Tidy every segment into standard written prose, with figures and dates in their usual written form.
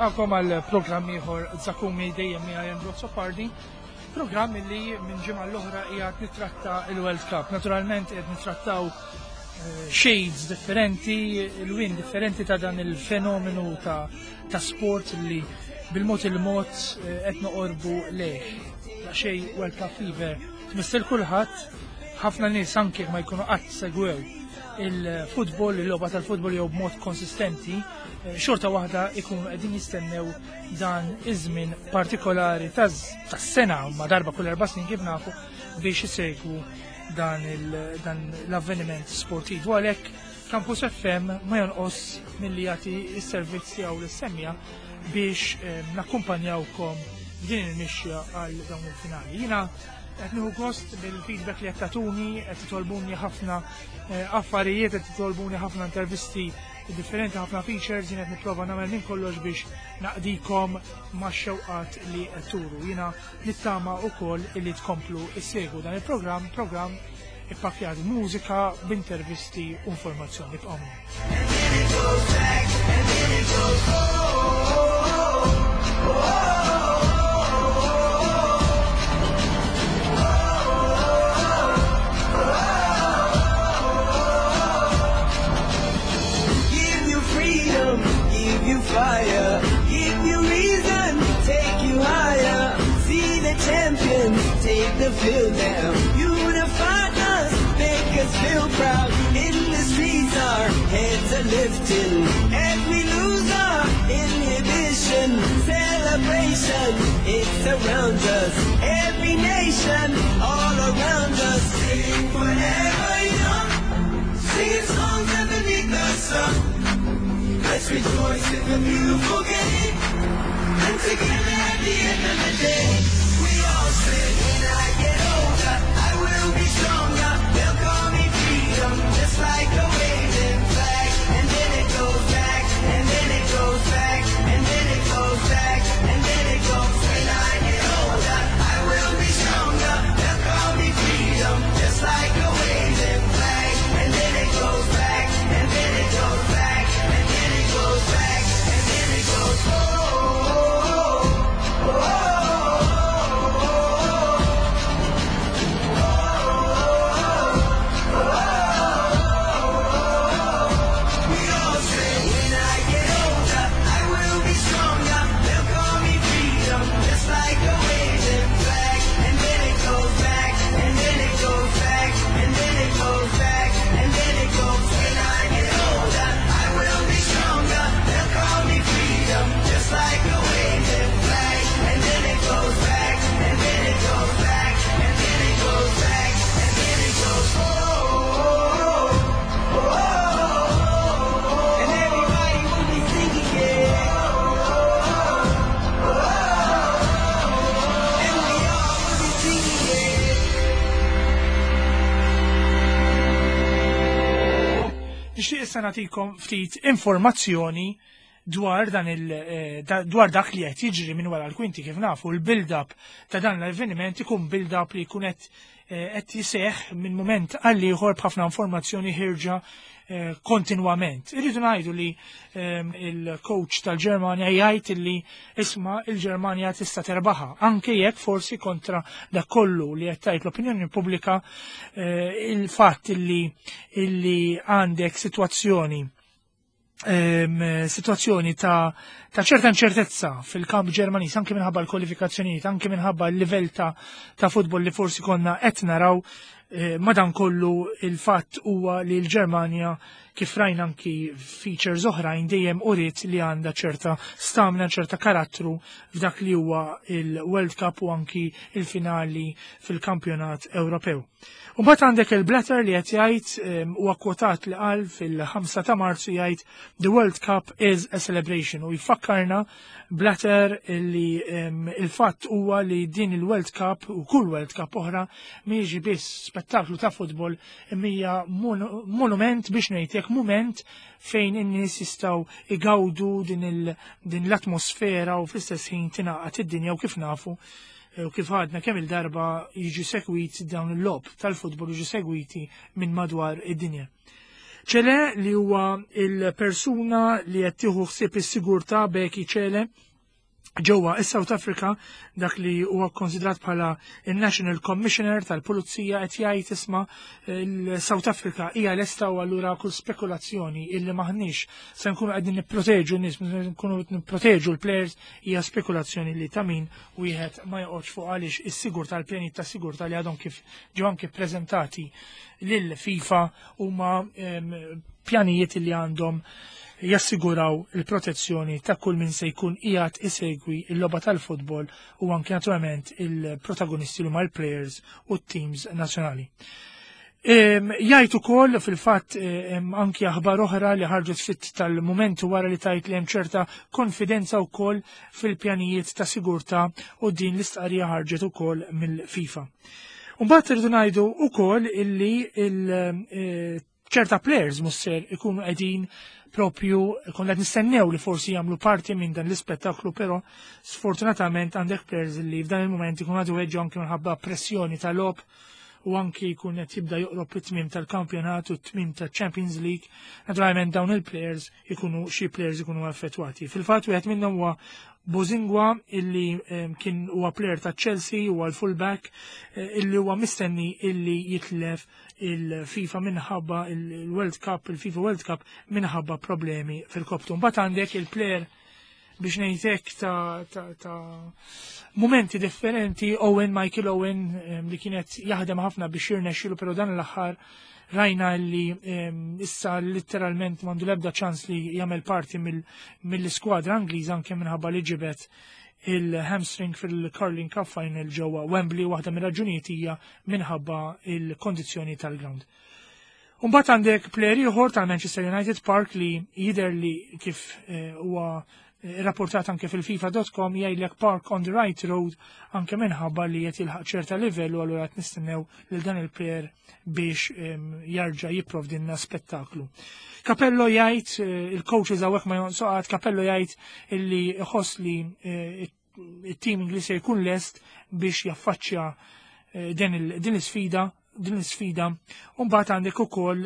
Nilqakom għal programm ieħor Zakumi dejjem miegħi Andrew Sopardi, programm li minn ġimgħa l-oħra qiegħed nittratta il-World Cup. Naturalment qed nittrattaw shades differenti, il-win differenti ta' dan il-fenomenu ta' sport li bil-mod il-mod qed noqorbu lejh. Xej World Cup fever. Tmissil kulħadd, ħafna nies anke ma jkunu qatt segwew il-futbol, il-logħba tal-futbol jew b'mod konsistenti, xorta waħda ikunu qegħdin jistennew dan iż-żmien partikolari tas-sena ma darba kull 4 snin kif nafu biex isegwu dan l-avveniment sportiv. U għalhekk Campus FM ma jonqos milli jagħti s-servizz tiegħu lis-semmija biex nakkumpanjawkom din il-mixja għal dawn il-finali. Jiena qed nieħu gost bil-feedback li qed tagħtuni, qed titolbuni ħafna affarijiet, qed titolbuni ħafna intervisti differenti, ħafna features, jien qed nipprova nagħmel minn kollox biex naqdikom max-xewqat li qed turu. Jiena nittama wkoll illi tkomplu issegwu dan il-programm, programm ippakjat mużika b'intervisti u informazzjoni fire, give you reason, take you higher. See the champions take the field now. Unify us, make us feel proud. In the streets our heads are lifting as we lose our inhibition. Celebration, it surrounds us. Every nation, all around us. Sing forever young, singing songs underneath the sun. Let's rejoice in the beautiful game, and together at the end of the day, we all say, when I get older, I will be stronger. They'll call me freedom, just like a waving flag. And then it goes back, and then it goes back, and then it goes back, and then it goes. When I get older, I will be stronger. They'll call me freedom, just like a waving flag. And then it goes back, and then it goes back. Goes back and then it goes oh, oh, oh, we all say when I get older I will be stronger. They'll call me freedom, just like a waving flag. And then it goes back, and then it goes back, and then it goes back, and then it goes. When I get older I will be stronger. They'll call me freedom, just like a waving flag. And then it goes back, and then it goes back, and then it goes back, and then it goes oh, oh, oh, oh. And everybody will be singing yeah. Oh, and we all will be singing yeah. Nixtieq issa nagħtikom ftit informazzjoni dwar dwar dak li qed jiġri minn wara l-kwinti kif nafu l-build-up ta' dan l-avveniment ikun build-up li jkun qed jiseħħ minn mument għal ieħor b'ħafna informazzjoni ħirġa kontinwament. Irridu ngħidu li il-coach tal-Ġermanja jgħid li isma' il-Ġermanja tista' terbaħa, anke jekk forsi kontra dak kollu li qed tgħid l-opinjoni pubblika il-fatt illi għandek sitwazzjoni ta' ċerta inċertezza fil-kamp Ġermaniż anke minħabba l-kwalifikazzjonijiet, anke minħabba l-livell ta' futbol li forsi konna qed naraw, madankollu il-fatt huwa li l-Ġermanja kif rajna anki features oħrajn dejjem uriet li għandha ċerta stamina, ċerta karattru f'dak li huwa il-World Cup u anki il-finali fil-kampjonat Ewropew. U mbagħad għandek il-Blatter li qed jgħid huwa kwotat li qal fil-5 ta' Marzu jgħid The World Cup is a celebration u jfakkarna Blatter li il-fatt huwa li din il-World Cup u kull World Cup oħra mhijiex biss spettaklu ta' futbol imma monument biex ngħidlek mument fejn in-nies jistgħu igawdu din l-atmosfera u fl-istess ħin tingħaqad id-dinja u kif nafu u kif għadna kemm il-darba jiġi segwit dawn il-lob tal-futbol jiġi segwiti minn madwar id-dinja. ċele li huwa il-persuna li qed tieħu ħsieb is-sigurtà Beki ċele ġewwa is-South Africa dak li huwa konsidrat bħala il-National Commissioner tal-Pulizija qed jgħid isma' il-South Africa hija lesta u allura kull spekulazzjoni illi maħniex se nkunu qegħdin nipproteġu n-nies, nkunu nipproteġu l-plejers hija spekulazzjoni li ta' min wieħed ma joqgħodx fuq għaliex is-sigurtà l-pjanijiet ta' sigurtà li għadhom kif ġew anke ppreżentati lil FIFA huma pjanijiet li għandhom jassiguraw il-protezzjoni ta' kull min se jkun qiegħed isegwi l-logħba tal-futbol u anke naturalment il-protagonisti li huma l-players u t-teams nazzjonali. Jgħid ukoll fil-fatt anke aħbar oħra li ħarġet fit tal-mument wara li tajt li hemm ċerta konfidenza wkoll fil-pjanijiet ta' sigurtà u din l-istqarrija ħarġet ukoll mill-FIFA. Mbagħad irridu ngħidu wkoll illi ċerta players musser ikunu qegħdin propju konna nistennew li forsi jagħmlu parti minn dan l-ispettaklu, però sfortunatament għandek players li f'dan il-moment ikun għadu weġġu anke minħabba pressjoni tal-lob u anki jkun qed jibda joqrob it-tmiem tal-kampjonat u t-tmiem tal-Champions League. Naturalment dawn il-players ikunu xi players ikunu affettwati. Fil-fatt wieħed minnhom huwa Bozingwa illi kien huwa player ta' Chelsea huwa l-fullback illi huwa mistenni illi jitlef il-FIFA minħabba il-World Cup, il-FIFA World Cup minħabba problemi fil-koptu. Mbagħad għandek il-player biex ngħidlek ta' momenti differenti Michael Owen li kienet jaħdem ħafna biex jirnexxielu, però dan l-aħħar rajna li issa literalment mandu lebda ċans li jagħmel parti mill-iskwadra Angliża anke minħabba li ġibet il-hamstring fil-Carling Cup Final ġewwa Wembley, waħda mir-raġunijiet hija minħabba il-kondizzjoni tal-ground. Mbagħad għandek plejer ieħor tal-Manchester United Park li jidher li kif huwa rapportat anke fil-FIFA.com jgħidlek Park on the right road anke minħabba li qed jilħaq ċerta livell u allura qed nistennew lil dan il-plejer biex jarġa' jipprovdilna spettaklu. Capello jgħid il-coaches hawnhekk ma jonsoqgħod, Capello jgħid illi iħoss li it-team Ingliż se jkun lest biex jaffaċċja din l-isfida u mbagħad għandek ukoll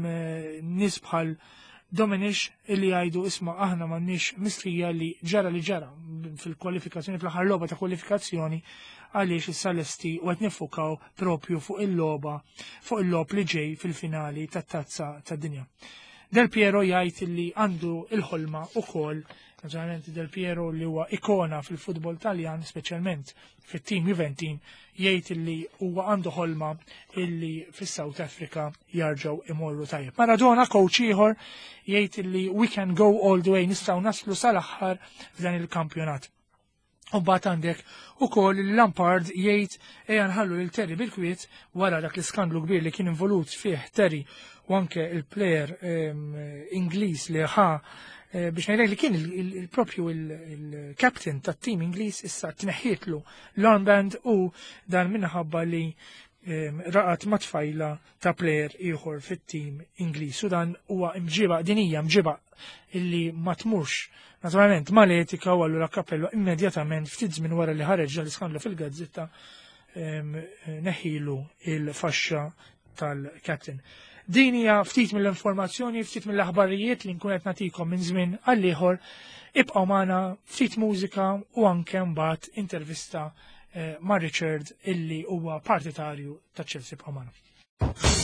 nies bħal Dominic illi jgħidu isma' aħna m'għandniex mistrija li ġara fil-kwalifikazzjoni fl-aħħar logħba ta' kwalifikazzjoni għaliex is-Salesti u qed nifukaw propju fuq il-logħb li ġej fil-finali tat-tazza tad-dinja. Del Piero jgħid illi għandu il-ħolma ukoll, naturalment Del Piero li huwa ikona fil-futbol Taljan, speċjalment fit-tim Juventin, jgħid illi huwa għandu ħolma illi fis-South Africa jarġgħu imorru tajjeb. Maradona coach ieħor jgħid illi we can go all the way, nistgħu naslu sal-aħħar f'dan il-kampjonat. U mbagħad għandek ukoll Lampard jgħid ejja nħallu lil Terry bil-kwiet wara dak l-iskandlu kbir li kien involut fih Terry u anke il-plejer Ingliż li biex ngħidlek li kien propju il-captain tat-tim Ingliż issa tneħħietlu l-armband u dan minħabba li raqat matfajla ta' plejer ieħor fit-tim Ingliż u dan huwa mġiba illi ma tmurx naturalment mal-etika u allura Capello immedjatament ftit żmien wara li ħareġ l-iskandlu fil-gazzetta neħilu il-faxxa tal-captain. Din hija ftit mill-informazzjoni, ftit mill-aħbarijiet li nkun qed nagħtikom minn żmien għal ieħor, ibqgħu magħna ftit mużika u anke mbagħad intervista ma' Richard illi huwa partitarju ta' Chelsea ibqgħu magħna.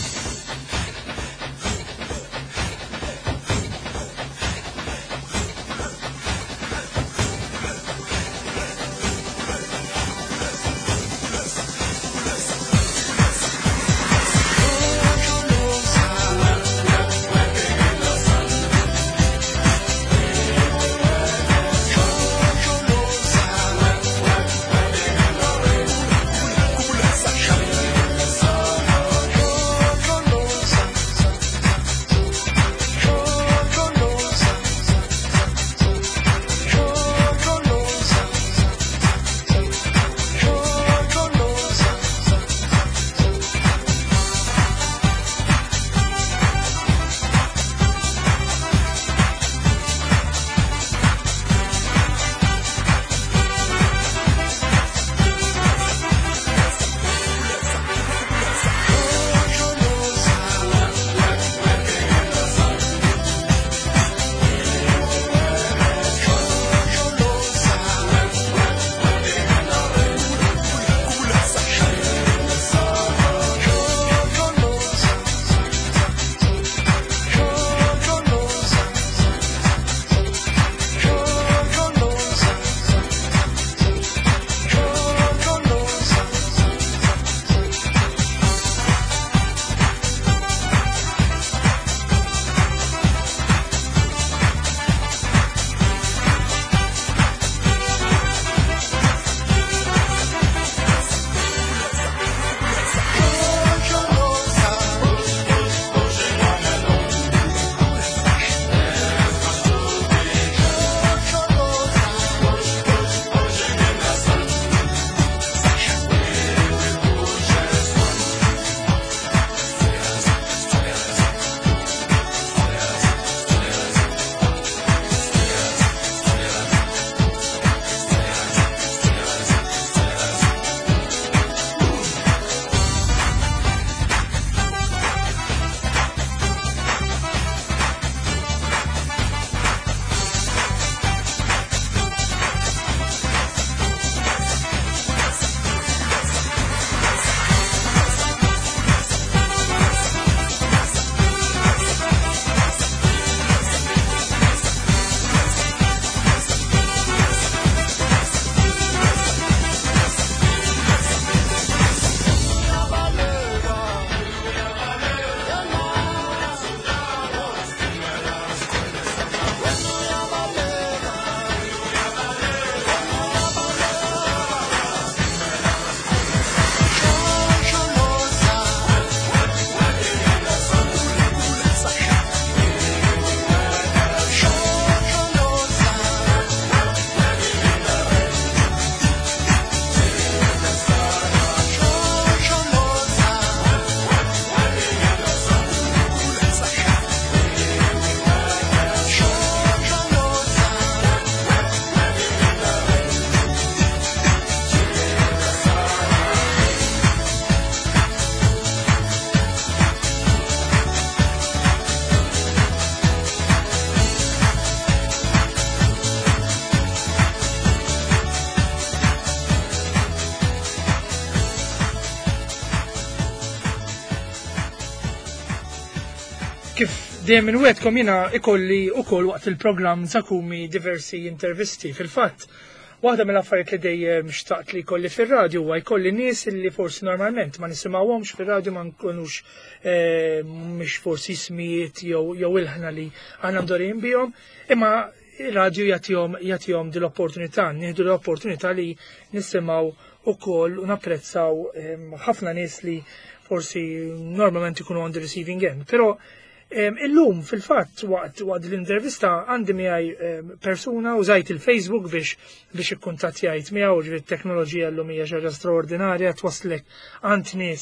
kif dejjem inwedkom jiena ikolli wkoll waqt il-programm Zakumi diversi intervisti. Fil-fatt, waħda mill-affarijiet li dejjem xtaqt li jkolli fir-radju huwa jkolli nies li forsi normalment ma nisimgħuhomx fir-radju ma nkunux mhix forsi ismijiet jew ilħna li aħna mdorrijin bihom, imma ir-radju jagħtihom din l-opportunità, nieħdu l-opportunità li nisimgħu ukoll u napprezzaw ħafna nies li forsi normalment ikunu on the receiving end. Però illum fil-fatt waqt l-intervista għandi miegħi persuna użajt il-Facebook biex ikkuntattjajt miegħu ġifieri t-teknoloġija llum hija xi ħaġa straordinarja twasslek għand nies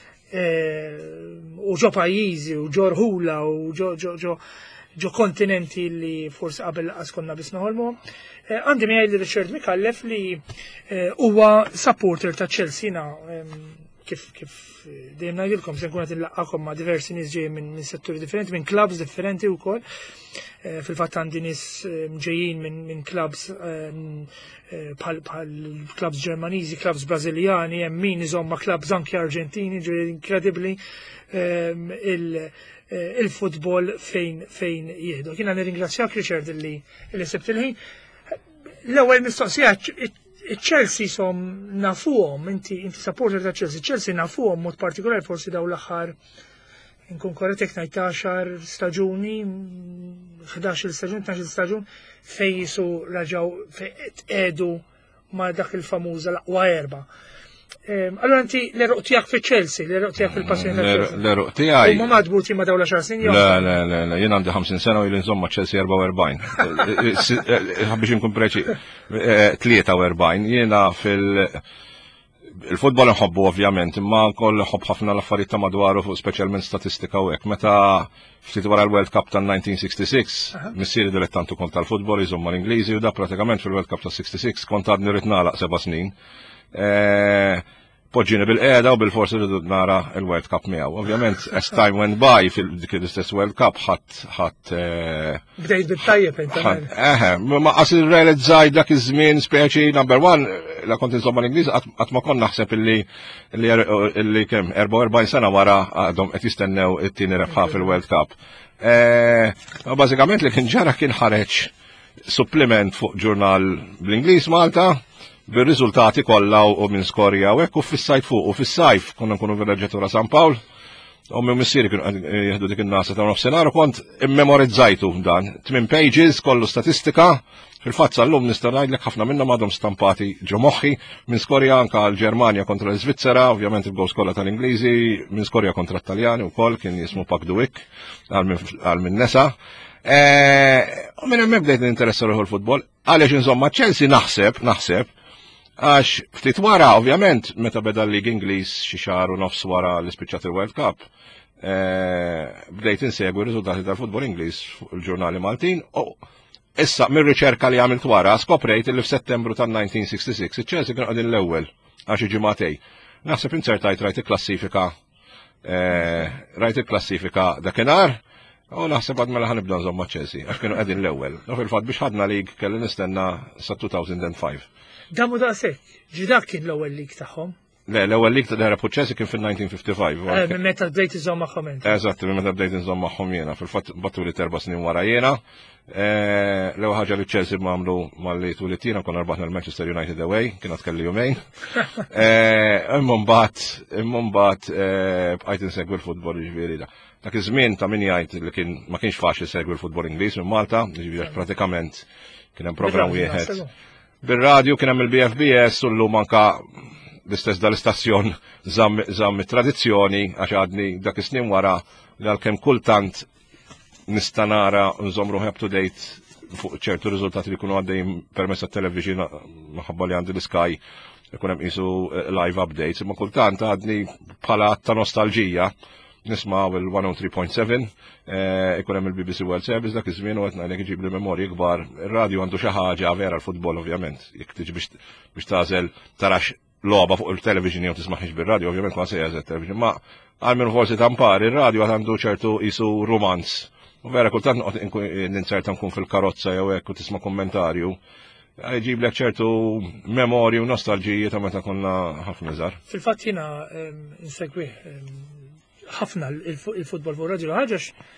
u ġo pajjiżi u ġo rħula u ġo kontinenti li forsi qabel laqas konna biss naħolmuhom. Għandi miegħi li Richard Mikallef li huwa supporter ta' Chelsea kif dejjem ngħidilkom se nkun qed inlaqgħakom ma' diversi nies ġejjin minn setturi differenti, minn clubs differenti wkoll. Fil-fatt għandi nies ġejjin minn clubs bħal clubs Ġermaniżi, clubs Brażiljani, hemm min iżomma clubs anke Arġentini, ġifieri inkredibbli il-futbol fejn jieħdu. Jiena nirringrazzjak Richard li sebt il-ħin. L-ewwel mistoqsija Chelsea som nafuhom, inti supporter ta' Chelsea nafuhom mod partikolari forsi daw l-aħħar inkun korrett jekk ngħid 10 staġuni, 11 staġun, 12 staġun fejn jisu raġaw qiegħdu ma' dak il-famuża l-aqwa erba'. Allora inti l-eruq tiegħek fi-Chelsea, l-eruq tiegħek fil-passjoni ta' Chelsea. L-eruq tiegħi. Huma madbuti ma' dawn l-10 snin jew? Le, jien għandi 50 sena u jien insomma Chelsea 44. Biex inkun preċi 43. Jiena il-futbol nħobbu ovvjament, imma wkoll nħobb ħafna l-affarijiet ta' madwaru fuq speċjalment statistika u hekk. Meta ftit wara l-World Cup tal-1966, missieri dilettantu kont tal-futbol iżomma l-Ingliżi u da pratikament fil-World Cup tal-66 kont għadni rid nagħlaq 7 snin. Poġġini bil-qeda u bil-forsi rridu nara il-World Cup miegħu. Ovvjament, as time went by fil-dik l-istess World Cup ħadd bdejt bit-tajjeb inta. Ma qas irrealizzaj dak iż-żmien speċi number one la kont insomma l-Ingliż qatt ma kont naħseb illi kemm 44 sena wara għadhom qed jistennew it-tieni rebħa fil-World Cup. Bażikament li kien ġara kien ħareġ supplement fuq ġurnal bl-Ingliż Malta bir-riżultati kollha u minn skorja u hekk u fis-sajf fuq u fis-sajf konna nkunu villeġġatura San Pawl u minn missieri kienu jieħdu dik in-nasa ta' nofsinhar u kont immemorizzajtu dan. 8 pages kollu statistika fil-fatt sal-lum nista' ngħidlek ħafna minnhom għadhom stampati ġo moħħi minn skorja anke l-Ġermanja kontra l-Iżvizzera, ovvjament il-gows kollha tal-Ingliżi, minn skorja kontra t-Taljani wkoll kien jismu Pakduik għal minn nesa. U minn hemmhekk bdejt ninteressa ruħu l-futbol għaliex insomma Chelsea naħseb għax ftit wara, ovvjament, meta beda l-Lig Ingliż xi xahar u nofs wara li spiċċat il-World Cup, bdejt insegwi r-riżultati tal-futbol Ingliż fuq il-ġurnali Maltin u issa mir-riċerka li għamilt wara skoprejt li f'Settembru tal-1966 iċ-Chelsea kienu qegħdin l-ewwel għax ġimagħtej. Naħseb insertajt rajt il-klassifika dakinhar u naħseb għad mela ħanibda nżomm ma' Chelsea għax kienu qegħdin l-ewwel. U fil-fatt biex ħadna lig kelli nistenna sa 2005. Damu daqshekk, dak kien l-ewwel lig tagħhom. Le, l-ewwel lig ta' Chelsea kien fil-1955. Minn meta bdejt iżomm magħhom int. Eżatt, minn meta bdejt iżomm magħhom jiena. Fil-fatt battuli 4 snin wara jiena. L-ewwel ħaġa li Chelsea m'għamlu malli tulitina konna rbaħna l-Manchester United away, kienet kelli jumejn. Imma mbagħad bqajt insegwi l-futbol jiġifieri da. Dak iż-żmien ta' min jgħid li ma kienx faċli segwi l-futbol Ingliż minn Malta, jiġifieri pratikament kien hemm programm wieħed. Bil-radju kien hemm il-BFBS u llum anke l-istess dal-istazzjon żamm it-tradizzjoni għax għadni dak is-snin wara li għalkemm kultant nista' nara nżomm ruħi up to date fuq ċertu riżultati li jkunu għaddejjin permezz tat-television minħabba li għandi l-Sky ikun hemm qisu live updates, imma kultant għadni bħala ta' nostalġija nisma' il-103.7 ikun hemm il-BBC World Service dak iż-żmien u qed ngħidlek iġib li memorji kbar. Ir-radju għandu xi ħaġa vera l-futbol ovvjament. Jekk tiġi biex tażel tarax logħba fuq il-television jew tismaħniex bir-radju, ovvjament ma se jażel television, ma għal minn forsi tampar ir-radju għandu ċertu qisu romanz. U vera kultant ninserta nkun fil-karozza jew hekk u tisma' kommentarju. Jġib lek ċertu memorji u nostalġiji ta' meta konna ħafna żgħar. Fil-fatt jiena insegwih ħafna il-futbol fuq radio ħaġax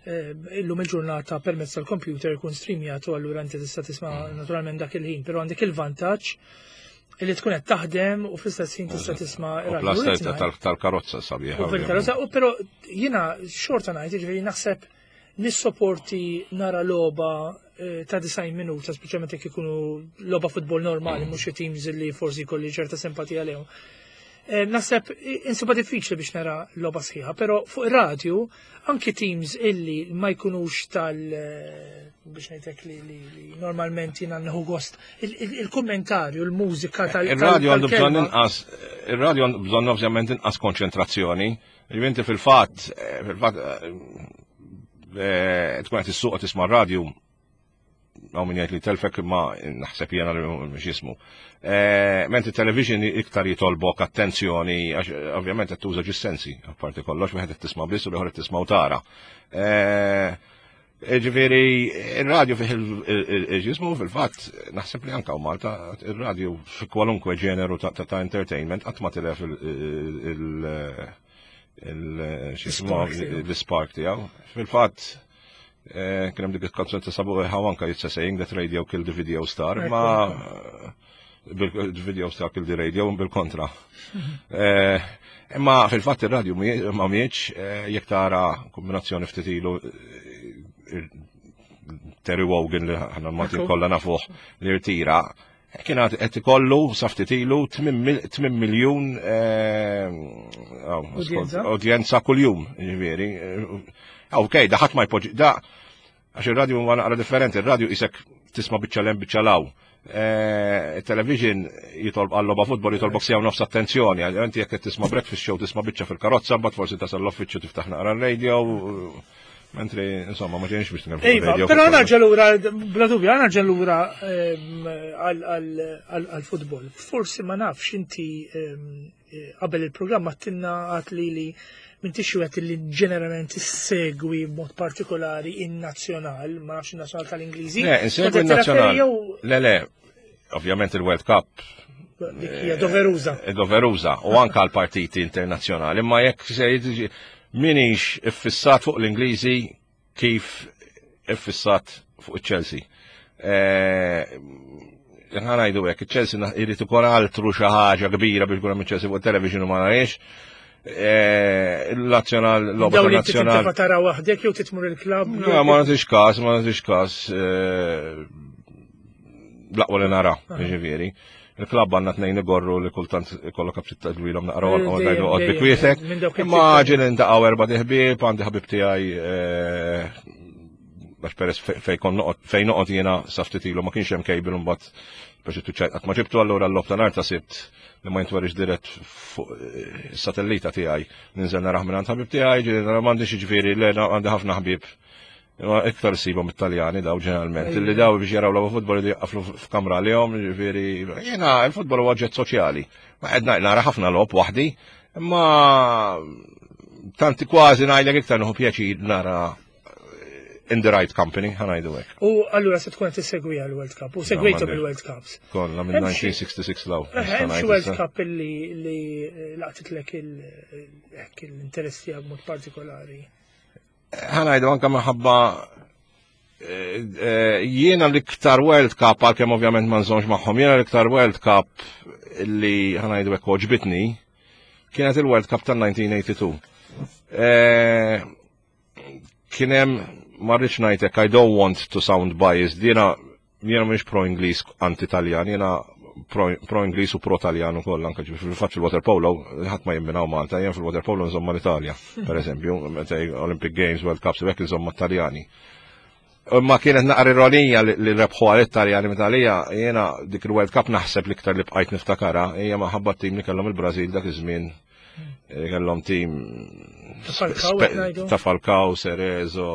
illum il-ġurnata permezz tal-computer ikun streamjat u allura inti tista' tisma' naturalment dak il-ħin, però għandek il-vantaġġ li tkun qed taħdem u fl-istess ħin tista' tisma' radio tal-karozza sabiħ. U fil-karozza, u però jiena xorta ngħid, jiġifieri naħseb nissopporti nara logħba ta' 90 minuta, speċjalment jekk ikunu logħba futbol normali, mhux xi teams li forsi jkolli ċerta simpatija lehom. Naħseb insuba diffiċli biex nara logħba sħiħa, però fuq ir-radju anki teams illi ma jkunux biex ngħidlek li normalment jiena nħu gost il-kommentarju, il-mużika ir-radju għandu bżonn inqas, ir-radju għandu bżonn ovvjament inqas konċentrazzjoni. Jiventi fil-fatt tkun qed issuq tisma' r-radju għaw minn jgħid li telfek ma naħseb jena li mhux jismu. Menti television iktar jitolbok attenzjoni, għax ovvjament qed tuża ġis-sensi, apparti kollox wieħed qed tisma' biss u l-ieħor qed tisma' u tara. Ġifieri ir-radju fih il-ġismu fil-fatt naħseb li anke Malta ir-radju fi kwalunkwe ġeneru ta' entertainment qatt ma tilef l-spark tiegħu. Fil-fatt kien hemm dik il-kanzun ta' Sabu Hawanka it's saying that radio killed the video star, ma bil-video star killed the radio bil-kontra. Imma fil-fatt ir-radju ma mhijiex jekk tara kombinazzjoni ftit ilu Terry Wogan li ħana l-Malti kollha nafuh li rtira kien qed ikollu sa ftit ilu 8 miljun udjenza kuljum, jiġifieri. Okay, da ħadd ma jpoġġi da għax ir-radju huwa naqra differenti, ir-radju isek tisma' biċċa lem biċċa law. Il-television jitolb għall-logħba futbol jitolbok sew nofs attenzjoni, inti jekk tisma' breakfast show tisma' biċċa fil-karozza, mbagħad forsi tasal l-offiċċju tiftaħ naqra r-radio, mentri insomma ma ġienx biex tingħid. Però narġa' lura bla dubju, narġa' lura għall-futbol. Forsi ma nafx inti qabel il-programm għattilna għatli minn tixwet li ġeneralment segwi mod partikolari in-nazzjonal, ma nafx in-nazzjonal tal-Ingliżi. Insegwi in-nazzjonal. Le, ovvjament il-World Cup. Hija doveruża. Doveruża, u anke għall-partiti internazzjonali, imma jekk se minix iffissat fuq l-Ingliżi kif iffissat fuq il-Chelsea. Ħanajdu hekk, il-Chelsea irid ikun altru xi ħaġa kbira biex ikun hemm il-Chelsea fuq television u ma narax. Il-nazzjonal, l-logħba nazzjonal. Dawn li tara waħdek jew titmur il-klabb. Ma nagħtix każ, laqwa li nara, jiġifieri. Il-klabb għandna tnejn igorru li kultant ikollok absitta dwilhom naqra u ngħidu qod bikwietek. Imma ġien intaqgħu erba' ħbieb, għandi ħabib tiegħi għax peress fejn noqgħod jiena sa ftit ilu ma kienx hemm kejbil imbagħad biex qatt ma ġibtu allura l-lob ta' nhar ta' sibt li ma jintwerix dirett fuq is-satellita tiegħi. Ninżel naraħ minn għand ħabib tiegħi, m'għandix jiġifieri le għandi ħafna ħbieb. Iktar sibhom Italjani daw ġeneralment. Illi daw biex jaraw l futbol li jaqflu f'kamra lihom, jiġifieri jiena l-futbol huwa oġġett soċjali. Ma qed nara ħafna lob waħdi, imma tanti kważi ngħidlek iktar nieħu pjaċir nara in the right company, ħanajdu hekk. U allura se tkun tissegwiha l-World Cup, u segwejthom il-World Cups. Kollha minn 1966 law. Hemm xi World Cup li laqtitlek l-interess tiegħek b'mod partikolari. Ħanajdu anke minħabba jiena l-iktar World Cup għalkemm ovvjament ma nżommx magħhom, jiena l-iktar World Cup li ħanajdu hekk oġbitni kienet il-World Cup tal-1982. Kien hemm marriċ ngħidlek I don't want to sound biased, jiena mhix pro-Ingliż anti-Taljan, jiena pro-Ingliż u pro-Taljan ukoll anke fil-fatt fil-water polo, ħadd ma jimminaw Malta, jien fil-water polo nżomma l-Italja, pereżempju, meta Olympic Games, World Cups, hekk nżomma t-Taljani. Ma kienet naqra ironija li rebħu għal-Italjani mitalija, jiena dik il-World Cup naħseb l-iktar li bqajt niftakara, hija maħabba tim li kellhom il-Brażil dak iż-żmien. Kellhom tim ta' Falcao, Cerezo,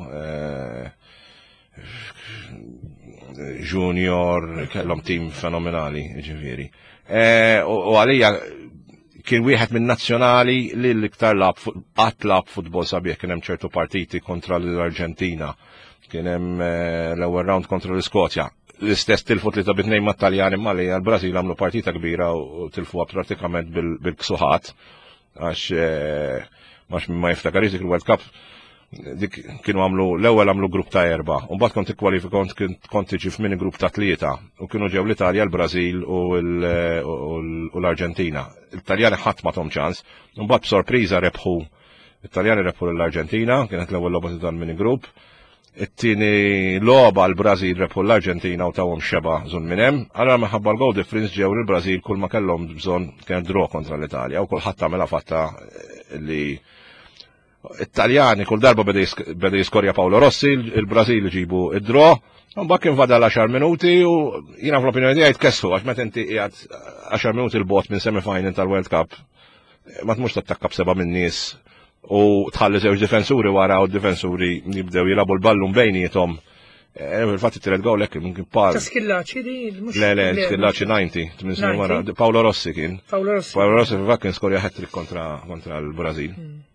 Junior, kellhom tim fenomenali, ġifieri. U għalija kien wieħed minn nazzjonali li l-iktar qatt lab futbol sabiħ, kien hemm ċertu partiti kontra l-Arġentina, kien hemm l-ewwel round kontra l-Iskotja. L-istess tilfu li ta' bitnejn ma' Taljani ma' li għal-Brażil għamlu partita kbira u tilfu pratikament bil-ksuħat għax ma jiftakarix dik il-World Cup dik kienu għamlu l-ewwel għamlu grupp ta' 4, u mbagħad kont ikkwalifika kont tiġi f'mini grupp ta' 3 u kienu ġew l-Italja, l-Brażil u l-Arġentina. L-Italjani ħadd ma tom ċans, u mbagħad b'sorpriża rebħu l-Italjani rebħu l-Arġentina, kienet l-ewwel logħba ta' mini grupp. It-tieni logħba l-Brażil rebħu l-Arġentina u tawhom xeba żun minn hemm. Allura minħabba l-goal difference ġew il-Brażil kull ma kellhom bżonn kien draw kontra l-Italja u kulħadd tagħmilha fatta li Italjani kull darba beda jiskorja Paolo Rossi, il-Brażil ġibu id-draw, u mbagħad kien fadal 10 minuti u jiena fl-opinjoni tiegħi tkessu għax meta inti qiegħed 10 minuti l-bot minn semi-final tal-World Cup ma tmux tattakka b'seba' min nies u tħalli żewġ difensuri wara u d-difensuri jibdew jilabu l-ballum bejniethom. Il-fatt it-tielet gowl hekk minn par. Ta' Skillaċi di mhux. Le, Skillaċi 90, tmien snin wara. Paolo Rossi kien. Paolo Rossi fil-fatt kien skorja hat-trick kontra l-Brażil.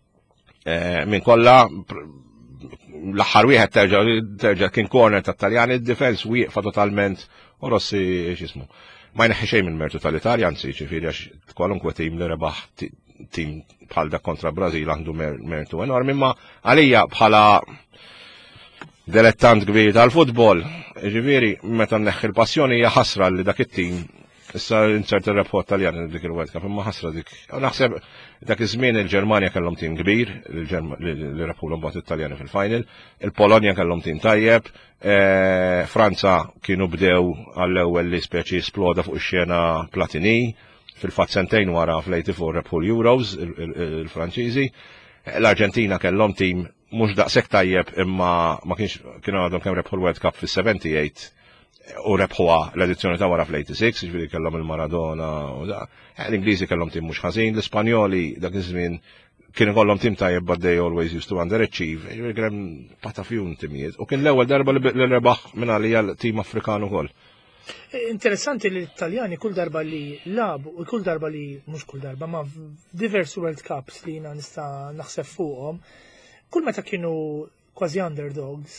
Min kollha l-aħħar wieħed terġa' kien corner tat-Taljani, id-difens wieqfa totalment u Rossi x'ismu. Ma jneħħi xejn minn mertu tal-Italja, anzi ġifieri għax kwalunkwe tim li rebaħ tim bħal dak kontra Brażil għandu mertu enormi, imma għalija bħala dilettant kbir tal-futbol, ġifieri meta nneħħi l-passjoni hija ħasra li dak it-tim issa insert ir-rapport Taljan dik il-World Cup, imma ħasra dik. Naħseb dak iż-żmien il-Ġermanja kellhom tim kbir, li rabħulhom bogħod it-Taljani fil-final, il-Polonja kellhom tim tajjeb, Franza kienu bdew għall-ewwel li speċi sploda fuq ix-xena Platini, fil-fatt sentejn wara fl-84 rebħu l-Euros il-Franċiżi. L-Arġentina kellhom tim mhux daqshekk tajjeb imma ma kienu għadhom kemm rebħu l-World Cup fis-78 u rebħuha l-edizzjoni ta' wara fl-86, ġifieri kellhom il-Maradona u da. L-Ingliżi kellhom tim mhux ħażin, l-Ispanjoli dak iż-żmien kienu kollhom tim tajjeb but they always used to underachieve, ġifieri kien hemm patafjun timijiet. U kien l-ewwel darba li rebaħ minn għalija l-tim Afrikan ukoll. Interessanti li l-Italjani kull darba li labu, u kull darba li, mhux kull darba, ma diversi World Cups li jiena nista' naħseb fuqhom, kull meta kienu kważi underdogs,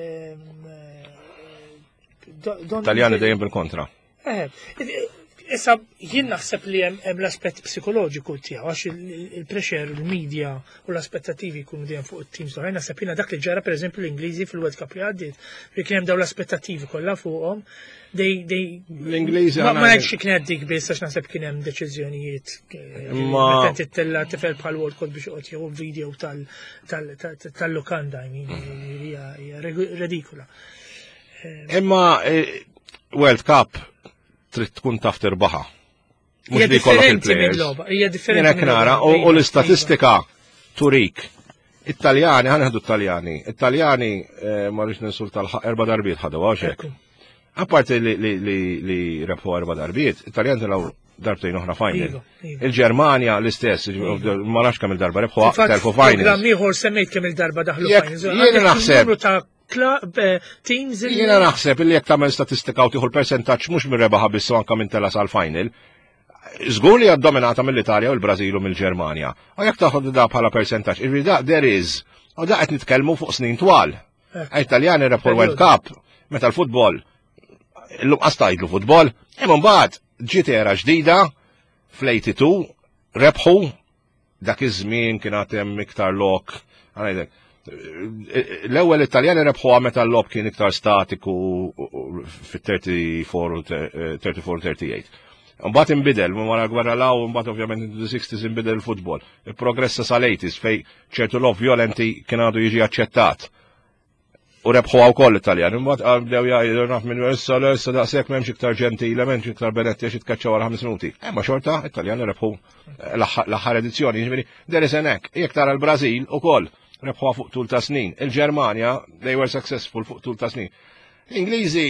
Taljani dejjem bil-kontra. Issa jien naħseb li hemm l-aspett psikoloġiku tiegħu għax il-pressure, il-media u l-aspettativi jkunu dejjem fuq it-teams oħrajn. Naħseb jiena dak li ġara pereżempju l-Ingliżi fil-World Cup li għaddiet li kien hemm dawn l-aspettativi kollha fuqhom. L-Ingliżi ma ngħidx kien dik biss għax naħseb kien hemm deċiżjonijiet meta titella tifel bħal World Cup biex qed jieħu video tal-lukanda hija redikola. Imma World Cup trid tkun taf tirbaħa. Hija differenti mill-logħba, hija differenti. Jiena nara u l-istatistika turik. Italjani, ħaneħdu Italjani ma rridx ninsulta l-4 darbiet ħadu għax hekk. Apparti li rebħu 4 darbiet, Italjani tilgħu darbtejn oħra final. Il-Ġermanja l-istess, ma nafx kemm il-darba rebħu telfu final. Programm ieħor semmejt kemm il-darba daħlu final. Jiena naħseb teams jiena naħseb li jekk tagħmel statistika u tieħu l-persentaġġ mhux minn rebaħa biss anke minn telas għal final. Żgur li dominata mill-Italja u l-Brażil u mill-Ġermanja. U jekk taħod da bħala persentaġġ, irrida there is. U da qed nitkellmu fuq snin twal. Italjani rebħu l-World Cup meta l-futbol illum qastajdlu futbol, imma mbagħad ġiet era ġdida fl-82 rebħu dak iż-żmien kien hemm iktar lok. L-ewwel Italjani rebħuha meta l-lob kien iktar statiku fit-34 u 38. Mbagħad inbidel minn wara gwerra law, mbagħad ovvjament into the 60s inbidel il-futbol. Il-progressa sal-80s fejn ċertu lob violenti kien għadu jiġi aċċettat. U rebħuha wkoll Italjani, mbagħad bdew jgħidu naf minn issa daqshekk m'hemmx iktar ġentili, m'hemmx iktar benetti għax jitkaċċaw wara 5 minuti. Ma xorta Italjani rebħu l-aħħar edizzjoni, jiġifieri there is an hekk. Jekk tara l-Brażil ukoll rebħuha fuq tul ta' snin. Il-Ġermanja, they were successful fuq tul ta' snin. Ingliżi,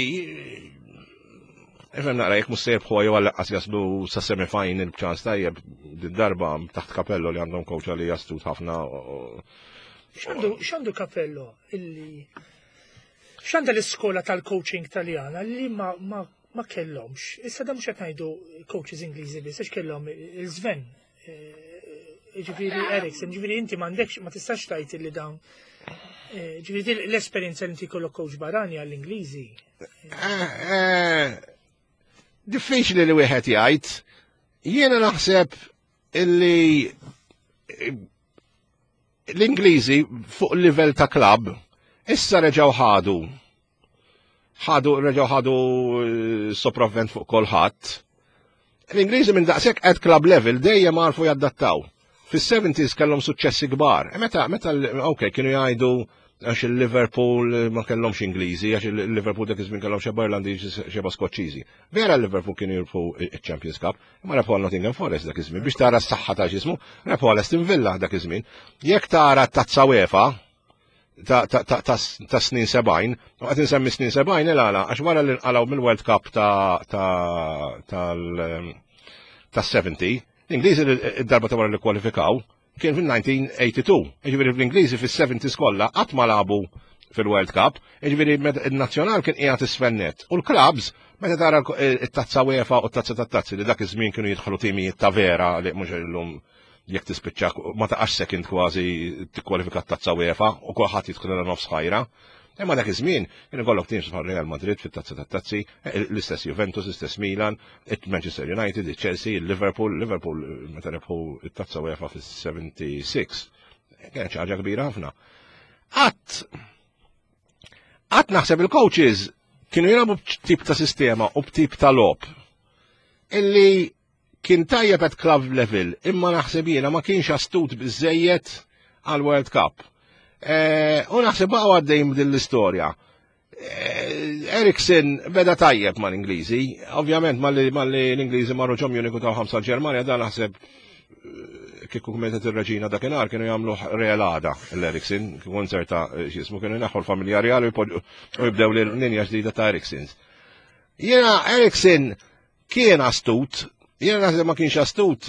ifhem naqra jekk mhux se jirbħuha jew għallaqqas jaslu sa semi-final b'ċans tajjeb darba taħt Capello li għandhom kowċa li jastut ħafna. X'għandu Capello illi x'għandha l-iskola tal-coaching Taljana li ma kellhomx. Issa da mhux qed ngħidu coaches Ingliżi biss, għax kellhom il-Sven. Ġifieri Eriksen, ġifieri inti m'għandekx ma tistax tgħid li dawn. Ġifieri l-esperjenza li inti jkollok coach barani għall-Ingliżi. Diffiċli li wieħed jgħid. Jiena naħseb illi l-Ingliżi fuq il-livell ta' klabb issa reġgħu ħadu sopravvent fuq kolħadd. L-Ingliżi minn daqshekk qed club level dejjem għarfu jaddattaw. Fis-70s kellhom suċċessi kbar. Meta kienu jgħidu għax il-Liverpool ma kellhomx Ingliżi, għax il-Liverpool dak iż-żmien kellhom xeba Irlandiżi xeba Skoċċiżi. Vera l-Liverpool kienu jirfu iċ-Champions Cup, imma repu għal Nottingham Forest dak iż-żmien biex tara s-saħħa ta' ġismu, repu għal Aston Villa dak iż-żmien. Jekk tara tazza UEFA ta' snin 70, u qed insemmi snin 70 il-għala, għax wara li nqalgħu mill-World Cup tas-70, l-Ingliżi id-darba ta' wara li kwalifikaw kien fil-1982. Ġifieri fl-Ingliżi fis-70s kollha qatt ma labu fil-World Cup, ġifieri il-nazzjonal kien qiegħed isfennet. U l-clubs meta tara t-tazza UEFA u t-tazza tat-tazzi li dak iż-żmien kienu jidħlu timijiet ta' vera li mhux illum jekk tispiċċa ma taqax second kważi tikkwalifika t-tazza UEFA u kulħadd jidħol nofs ħajra. Imma dak iż-żmien kien ikollok teams bħal Real Madrid fit-tazza tat-tazzi, l-istess Juventus, l-istess Milan, Manchester United, Chelsea, Liverpool meta rebħu t-tazza UEFA fis-76. Kienet xi ħaġa kbira ħafna. Qatt naħseb il-coaches kienu jilagħbu b'tip ta' sistema u b'tip ta' lob illi kien tajjeb at club level imma naħseb jiena ma kienx astut biżejjed għal World Cup. U naħseb baqgħu għaddejjem din l-istorja. Eriksen beda tajjeb mal-Ingliżi, ovvjament malli l-Ingliżi marru ġom uniku ta' 5 Ġermanja dan naħseb kieku kumetet ir-reġina dakinhar kienu jagħmlu realada l-Eriksen, konserta x'ismu kienu naħħu l-familja reali u jibdew l-linja ġdida ta' Eriksens. Jiena Eriksen kien astut, jiena naħseb ma kienx astut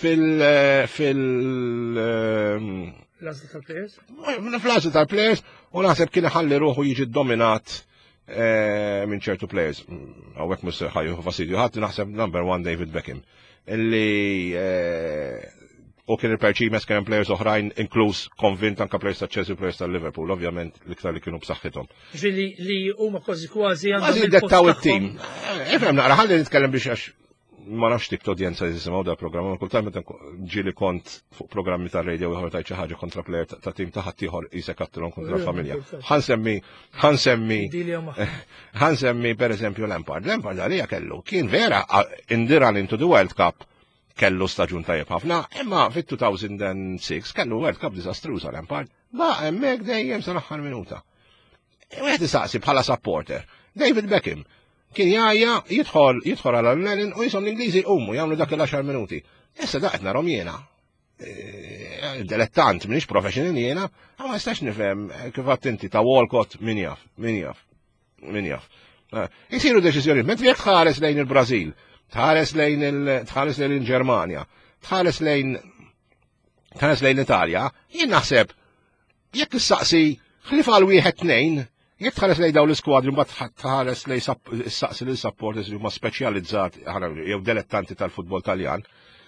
L-għazla tal-players? Fl-għazla tal-players, u naħseb kien ħalli ruħu jiġi dominat minn ċertu players. Għawek mus ħajju fasidju ħadd naħseb number 1 David Beckham. Illi u kien il-perċimes kien players oħrajn inkluż konvint anka players ta' Chelsea, players ta' Liverpool, ovvjament l-iktar li kienu b'saħħithom. Li huma kważi għandhom dettaw it-tim. Ifhem naqra ħalli nitkellem biex għax ma nafx tip ta' udjenza jisimgħu da programm, kultant meta ġieli kont fuq programmi ta' radio ieħor tajt xi ħaġa kontra plejer ta' tim ta' ħadd ieħor isek kattilhom kontra l-familja. Ħansemmi pereżempju Lampard. Lampard għalija kellu kien vera indira into the World Cup kellu staġun tajjeb ħafna, imma fit-2006 kellu World Cup disastruża Lampard. Ma hemmhekk dejjem sa l-aħħar minuta. Wieħed isaqsi bħala supporter. David Beckham kien jidħol għal l-Lenin u jisom l-Ingliżi jagħmlu dak il-10 minuti. Issa daqt narhom jiena. Dilettant minix professional jiena, ma jistax nifhem kif inti ta' Walcott min jaf. Jisiru deċiżjoni, mentri jekk tħares lejn il-Brażil, tħares lejn il-Ġermanja, tħares lejn l-Italja, jien naħseb jekk issaqsi ħlif għal wieħed tnejn, jekk tħares lej daw l-iskwadri mbagħad tħares lej saqsi lil supporters li huma speċjalizzati jew dilettanti tal-futbol Taljan,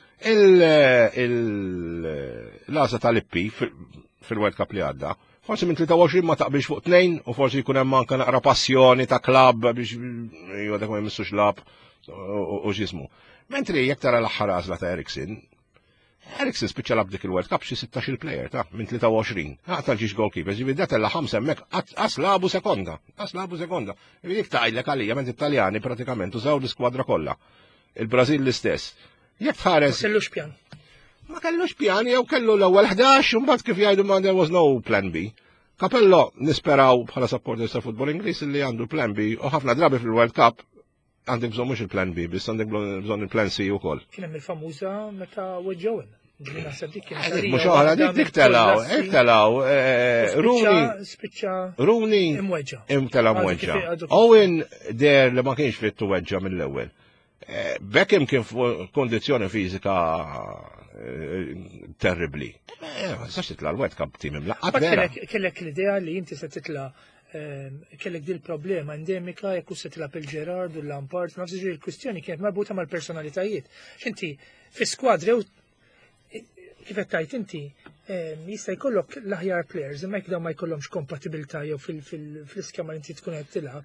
l-għażla tal-Ippi fil-World Cup li għadda, forsi minn 23 ma taqbilx fuq 2 u forsi jkun hemm anke naqra passjoni ta' klabb biex jgħodek ma jmissux lab u x'ismu. Mentri jekk tara l-aħħar għażla ta' Eriksen spiċċa lab dik il-World Cup xi 16 player ta' minn 23. Aqtal ġiex goalkeepers, ġifieri dat illa 5 hemmhekk labu sekonda. Ġifieri dik tgħidlek għalija ment Italjani pratikament użaw l-iskwadra kollha. Il-Brażil l-istess. Jekk tħares. Ma kellux pjan jew kellu l-ewwel 11 u mbagħad kif jgħidu ma there was no plan B. Capello nisperaw bħala supporters ta' futbol Ingliż li għandu plan B u ħafna drabi fil-World Cup għandek bżonn mhux il-plan B, biss għandek bżonn il-plan C wkoll. Kien hemm il-famuża meta weġġew. Mux oħra, dik telaw, Rooney imtela mweġġa. Owen der li ma kienx fittu weġġa mill-ewwel. Beckham kien f'kondizzjoni fiżika terribli. Sax titla l-World Cup team imlaqqat. Kellek l-idea li inti se titla kellek dil problema endemika jekk se tilab il-Gerard u l-Lampard, nafsi il-kwistjoni kienet marbuta mal-personalitajiet. X'inti fi skwadri kif qed tgħid inti jista' jkollok l-aħjar players imma jekk dawn ma jkollhomx kompatibilità jew fl-iskema li inti tkun qed tilab.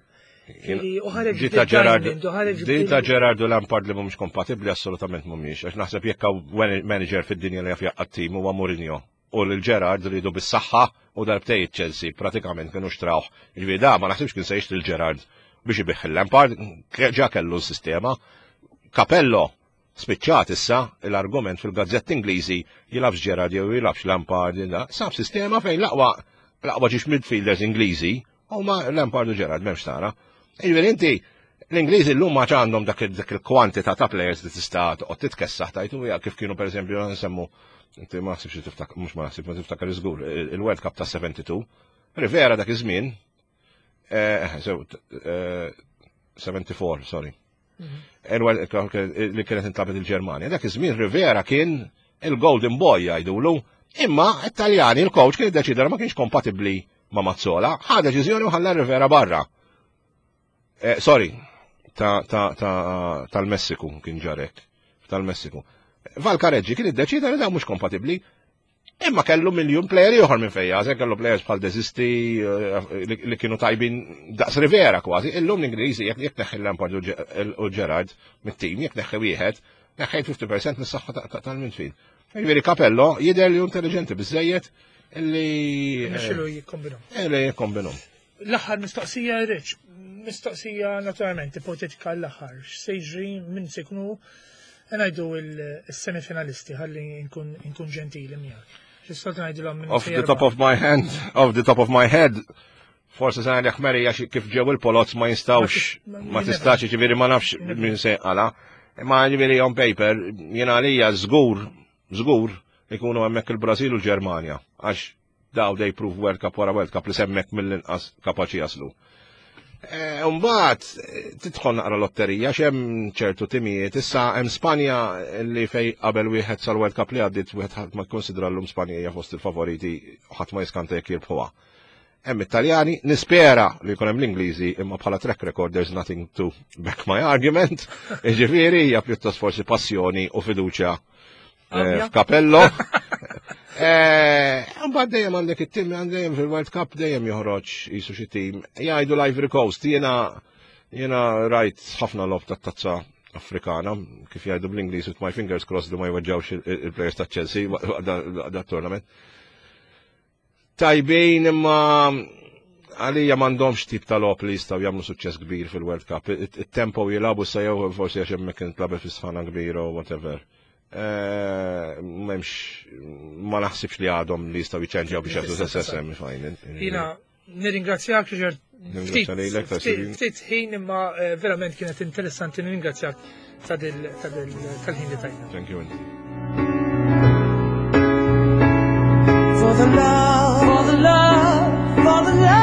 Dita Gerard u Lampard li mhumiex kompatibbli assolutament mhumiex, għax naħseb jekk hawn manager fid-dinja li jaf jaqqat tim huwa Mourinho. u l-Gerard rridu bis-saħħa u darbtejt Chelsea pratikament kienu xtrawh. Ġifieri da ma naħsibx kien se jixtri l-Gerard biex ibiħ il-Lampard, ġa kellu s-sistema. Capello spiċċat issa l-argument fil-gazzett Ingliżi jilabx Gerard jew jilabx Lampard, sab sistema fejn l-aqwa ġiex midfielders Ingliżi u ma Lampard u Gerard m'hemmx tara. Ġifieri inti l-Ingliżi llum ma għandhom dak il-kwantità ta' players li tista' toqgħod titkessaħ tajtu kif kienu pereżempju nsemmu inti ma naħsibx tiftakar mhux ma naħsib ma tiftakar iżgur il-World Cup ta' 72. Rivera dak iż-żmien 74, sorry. Li kienet intlabet il-Ġermanja. Dak iż-żmien Rivera kien il-Golden Boy jgħidulu, imma Italjani il-coach kien iddeċidera ma kienx kompatibbli ma' Mazzola, ħa deċiżjoni u ħalla Rivera barra. Sorry, tal-Messiku kien ġarek, tal-Messiku. Valcareggi kien iddeċida li da mhux kompatibbli, imma kellu miljun plejeri oħra minn fejja, kellu plejers bħal Desisti li kienu tajbin daqs Rivera kważi. Illum l-Ingliżi jekk neħħi Lampard u Gerrard mit-tim, jekk neħħi wieħed, neħħejt 50% mis-saħħa tal-midfield. Jiġifieri Capello jidher li intelligenti biżejjed illi jikkombinhom. L-aħħar mistoqsija Rich, mistoqsija naturalment ipotetika l-aħħar, x'se jiġri minn se jkunu ngħidu il-semifinalisti ħalli nkun ġentili miegħek. Off the top of my head, forse se ngħidlek Meri għax kif ġew il-Polozz ma jistgħux ma tistax ġifieri ma nafx min se jqala. Imma ġifieri on paper jiena għalija żgur ikunu hemmhekk il-Brażil u l-Ġermanja għax daw they prove World Cup wara World Cup li semmek mill-inqas kapaċi jaslu. Mbagħad tidħol naqra lotterija x'hemm ċertu timijiet. Issa hemm Spanja li fej qabel wieħed sal-World Cup li għaddiet wieħed ħadd ma jkunsidra llum Spanja hija fost il-favoriti ħadd ma jiskanta jekk jirbħuha. Hemm Italjani, nispera li jkun hemm l-Ingliżi imma bħala track record there's nothing to back my argument. Jiġifieri hija pjuttost forsi passjoni u fiduċja f'Capello. Mbagħad dejjem għandek it-tim dejjem fil-World Cup dejjem joħroġ qisu xi tim. Jgħidu l-Ivory Coast, jiena rajt ħafna lob tat-tazza Afrikana, kif jgħidu bl-Ingliż with my fingers crossed li ma jweġġawx il-players ta' Chelsea da tournament. Tajbin imma għalija m'għandhomx tip ta' lob li jistgħu jagħmlu suċċess kbir fil-World Cup. It-tempo jilagħbu sa jew forsi għax hemmhekk intlabel fi sħana kbir u whatever. Ma naħsibx li għadhom li jistgħu jiċċenġjaw biex jagħtu SSM fajn. Jiena nirringrazzjak ftit ħin imma verament kienet interessanti nirringrazzjak tal-ħin li tajna. Thank you. For the love, for the love, for the love.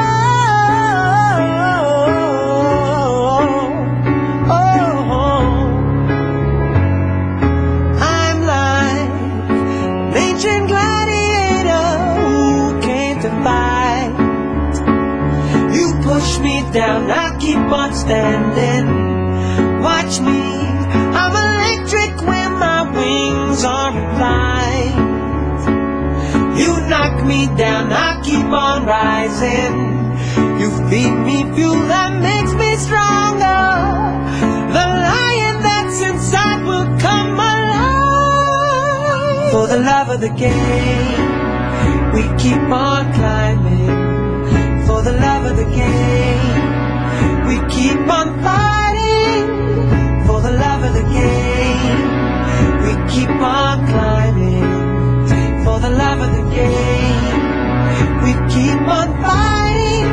Push me down, I keep on standing. Watch me, I'm electric when my wings are blind. You knock me down, I keep on rising. You feed me fuel that makes me stronger. The lion that's inside will come alive. For the love of the game, we keep on climbing. For the love of the game, we keep on fighting. For the love of the game, we keep on climbing. For the love of the game, we keep on fighting.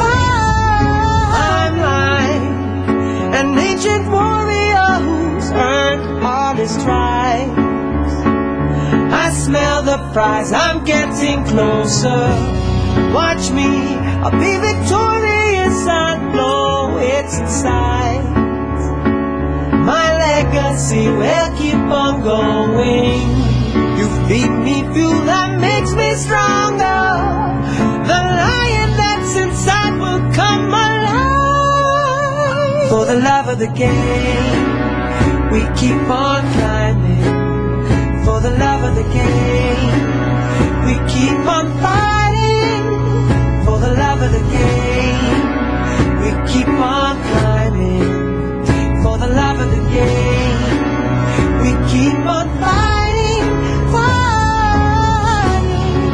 I'm like an ancient warrior who's earned all his stripes. I smell the prize, I'm getting closer. Watch me, I'll be victorious, I know it's inside. My legacy will keep on going. You feed me fuel that makes me stronger. The lion that's inside will come alive. For the love of the game, we keep on climbing. For the love of the game, we keep on fighting. For the love of the game, we keep on climbing. For the love of the game, we keep on fighting, fighting.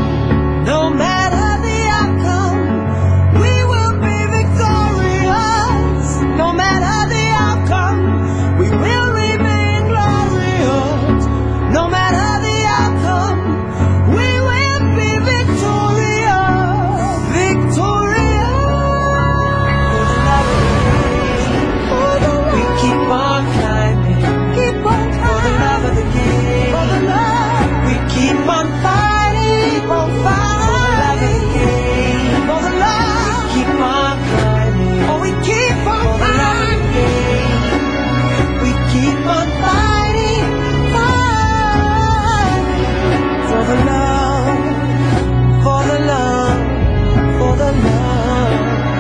keep on fighting, for the love of the game, for the love. We keep on climbing, oh we keep on climbing. We keep on fighting, fighting for the love, for the love, for the love.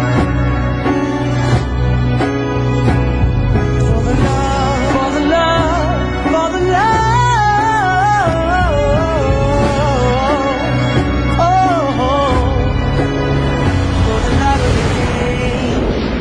For the love, for the love, for the love. Oh, for the love of the game.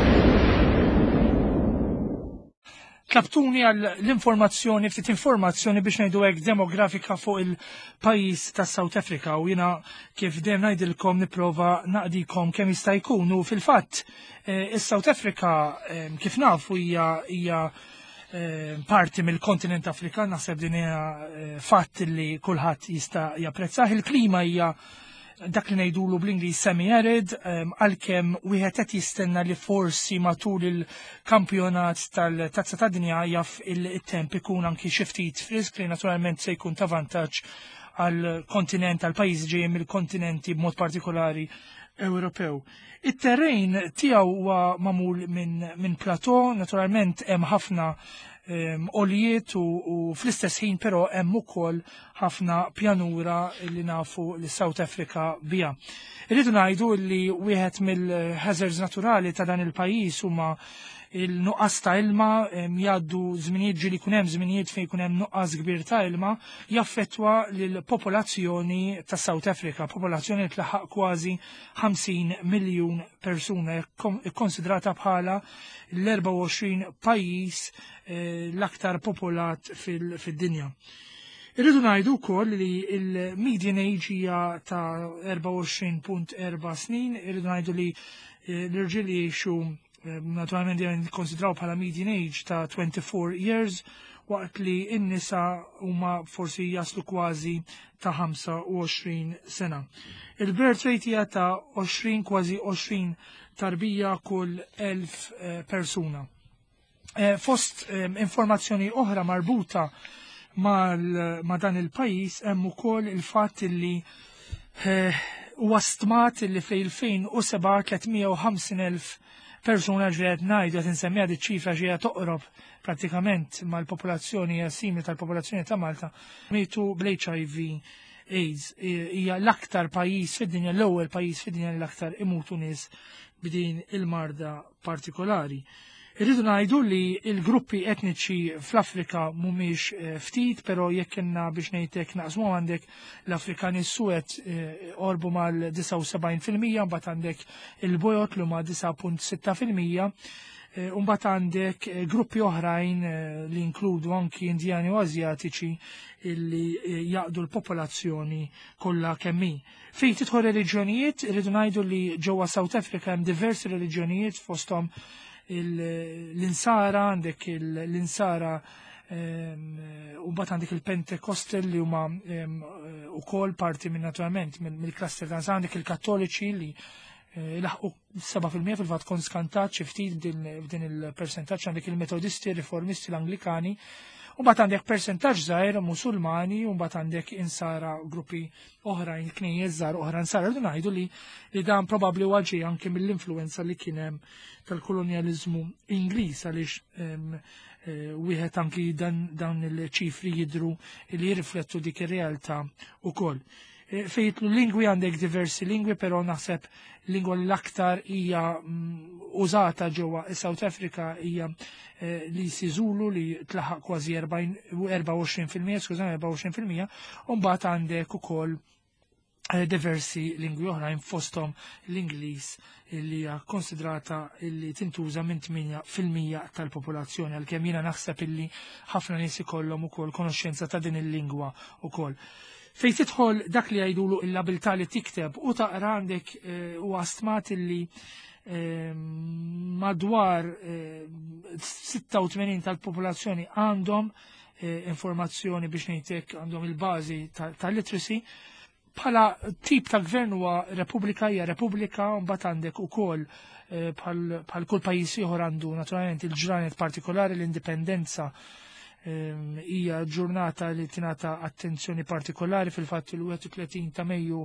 Tlabtuni għal l-informazzjoni, ftit informazzjoni biex ngħidu hekk demografika fuq il-pajjiż ta' South Africa u jiena kif dejjem ngħidilkom nipprova naqdikom kemm jista' jkun u fil-fatt is-South Africa kif nafu hija parti mill-kontinent Afrikan, naħseb din hija fatt li kulħadd jista' japprezzah. Il-klima hija dak li ngħidulu bl-Ingliż semi-arid, għalkemm wieħed qed jistenna li forsi matul il-kampjonat tal-Tazza tad-Dinja jaf il-temp ikun anki xi ftit frisk li naturalment se jkun ta' vantaġġ għall-kontinent, għall-pajjiżi ġejjin mill-kontinenti b'mod partikolari Ewropew. It-terrejn tiegħu huwa magħmul minn plateau, naturalment hemm ħafna oljiet u fl-istess ħin però hemm ukoll ħafna pjanura li nafu li South Africa biha. Irridu ngħidu li wieħed mill-hazards naturali ta' dan il-pajjiż huma il-nuqqas ta' ilma, jgħaddu żminijiet ġieli jkun hemm żminijiet fejn jkun hemm nuqqas kbir ta' ilma, jaffettwa lill-popolazzjoni ta' South Africa, popolazzjoni li tlaħħaq kważi 50 miljun persuna, ikkonsidrata bħala l-24 pajjiż l-aktar popolat fid-dinja. Irridu ngħidu wkoll li l-median age hija ta' 24.4 snin, irridu ngħidu li l-irġiel jgħixu naturalment dejjem nikkonsidraw bħala median age ta' 24 years, waqt li n-nisa huma forsi jaslu kważi ta' 25 sena. Il-birth rate hija ta' 20 kważi 20 tarbija kull 1000 persuna. Fost informazzjoni oħra marbuta ma' dan il-pajjiż hemm ukoll il-fatt li huwa stmat li fl-2007 350,000 persuna ġriet ngħidu qed insemmija di ċifra ġejja toqrob prattikament mal-popolazzjoni simili tal-popolazzjoni ta' Malta mietu bl-HIV AIDS. Hija l-aktar pajjiż fid-dinja, l-ewwel pajjiż fid-dinja li l-aktar imutu nies b'din il-marda partikolari. Irridu ngħidu li l-gruppi etniċi fl-Afrika mhumiex ftit, però jekk inna biex ngħidlek naqsmu għandek l-Afrikani s-Suwed qorbu mal-79%, mbagħad għandek il-Bojot li huma 9.6%, u mbagħad għandek gruppi oħrajn li inkludu anki Indjani u Asjatiċi li jaqdu l-popolazzjoni kollha kemm hi. Fejn tidħol reliġjonijiet, irridu ngħidu li ġewwa South Africa hemm diversi reliġjonijiet fosthom l-insara, għandek l-insara u bat għandek il-Pentekostel li huma ukoll parti minn naturalment mill-klaster ta' għandek il-Kattoliċi li laħqu 7% fil-fatt kont skantat xi ftit b'din il-persentaġġ, għandek il-Metodisti, il-Riformisti, l-Anglikani, u bat għandek persentaġġ żgħir Musulmani, u bat għandek insara gruppi oħrajn, knejjes żgħar oħra insara. Rridu ngħidu li dan probabbli huwa ġej anke mill-influenza li kien hemm tal-kolonjaliżmu Ingliż għaliex wieħed anki dan il-ċifri jidhru li jirriflettu dik ir-realtà wkoll. Fejtlu lingwi għandek diversi lingwi, però naħseb lingwa l-aktar hija użata ġewwa South Africa hija li Zulu li tlaħaq kważi 24%, skużani 24%, u mbagħad għandek ukoll diversi lingwi oħrajn fosthom l-Ingliż li hija konsidrata li tintuża minn 8% tal-popolazzjoni, għalkemm jiena naħseb illi ħafna nies ikollhom ukoll konoxxenza ta' din il-lingwa ukoll. Fejn tidħol dak li jgħidulu l-abilità li tikteb u taqra għandek u stmat li madwar 86 tal-popolazzjoni għandhom informazzjoni biex ngħidlek għandhom il-bażi tal-literacy. Bħala tip ta' gvern huwa repubblika, hija repubblika, mbagħad għandek ukoll bħal kull pajjiż ieħor għandu naturalment il-ġranet partikolari, l-indipendenza hija ġurnata li tingħata attenzjoni partikolari fil-fatt il-31 ta' Mejju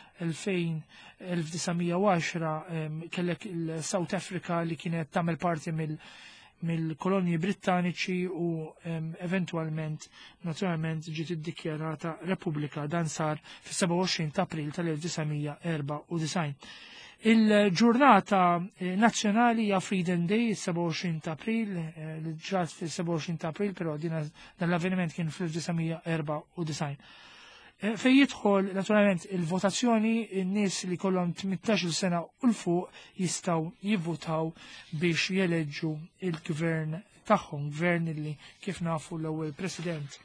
1910 kellek il-South Africa li kienet tagħmel parti mill-kolonji Brittaniċi u eventualment naturalment ġiet iddikjarata Repubblika, dan sar fis-27 ta' April tal-1994. Il-ġurnata nazzjonali hija Freedom Day, 27 ta' April, li ġrat fil-27 ta' April, però dan l-avveniment kien fil-1994. Fej jidħol naturalment il-votazzjoni, in-nies li kollhom 18 sena u l-fuq jistgħu jivvotaw biex jeleġġu il-gvern tagħhom, gvern li kif nafu l-ewwel president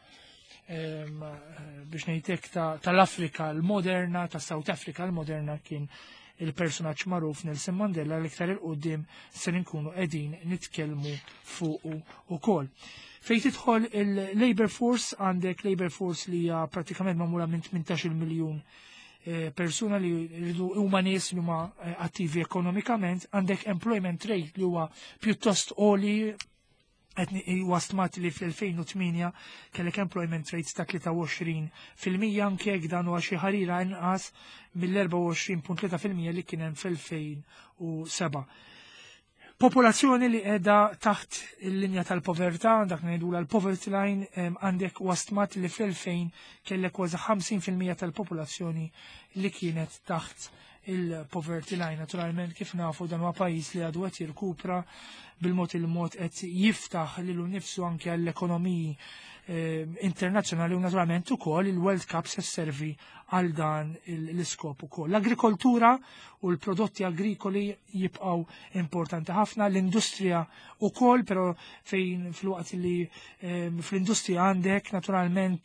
biex ngħidlek tal-Afrika l-moderna, ta' South Africa l-moderna kien il-personaġġ magħruf Nelson Mandela l-iktar il-qudiem se nkunu qegħdin nitkellmu fuqu ukoll. Fejn tidħol il-Labor Force, għandek Labor Force li hija pratikament magħmula minn 18 miljun persuna li jridu huma nies li huma attivi ekonomikament, għandek employment rate li huwa pjuttost għoli huwa stmat li fl-2008 kellek employment rates ta' 23% anke jekk dan huwa xi ħarira inqas mill-24.3% li kien hemm fl-2007. Popolazzjoni li qiegħda taħt il-linja tal-povertà, dak ngħidula l-poverty line, għandek huwa stmat li fl-2000 kellek kważi 50% tal-popolazzjoni li kienet taħt il-poverty line. Naturalment kif nafu dan huwa pajjiż li għadu qed jirkupra bil-mod il-mod qed jiftaħ lilu nnifsu anke għall-ekonomiji internazzjonali u naturalment ukoll il-World Cup se sservi għal dan l-iskop ukoll. L-agrikoltura u l-prodotti agrikoli jibqgħu importanti ħafna, l-industrija ukoll, però fejn fil-waqt li fl-industrija għandek naturalment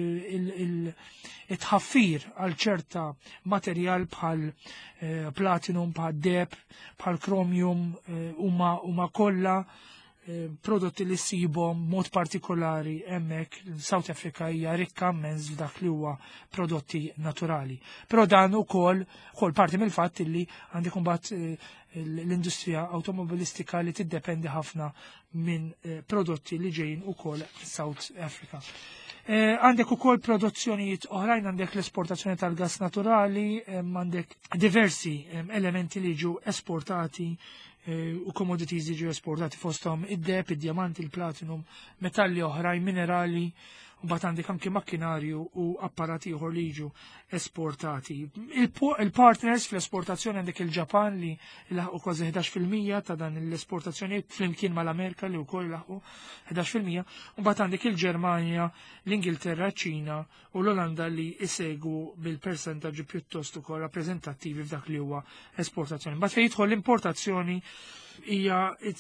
it-ħaffir għal ċerta materjal bħal platinum, bħal deb, bħal chromium huma kollha prodotti li ssibhom mod partikolari hemmhekk South Africa hija rikka immens f'dak li huwa prodotti naturali. Però dan ukoll parti mill-fatt li għandek imbagħad l-industrija automobilistika li tiddependi ħafna minn prodotti li ġejjin ukoll South Africa. Għandek ukoll produzzjonijiet oħrajn, għandek l-esportazzjoni tal-gas naturali, għandek diversi elementi li ġu esportati u commodities li ġu esportati fosthom id-deb, id-diamanti, il-platinum, metalli oħrajn, minerali, u bat għandek anke makkinarju u apparati ieħor li jiġu esportati. Il-partners fl-esportazzjoni għandek il-Ġapan li laħqu kważi 11% ta' dan l-esportazzjoni flimkien mal-Amerika li wkoll laħqu 11%, u bat għandek il-Ġermanja, l-Ingilterra, ċina u l-Olanda li isegwu bil-persentaġġi pjuttost ukoll rappreżentattivi f'dak li huwa esportazzjoni. Bat fejn jidħol l-importazzjoni hija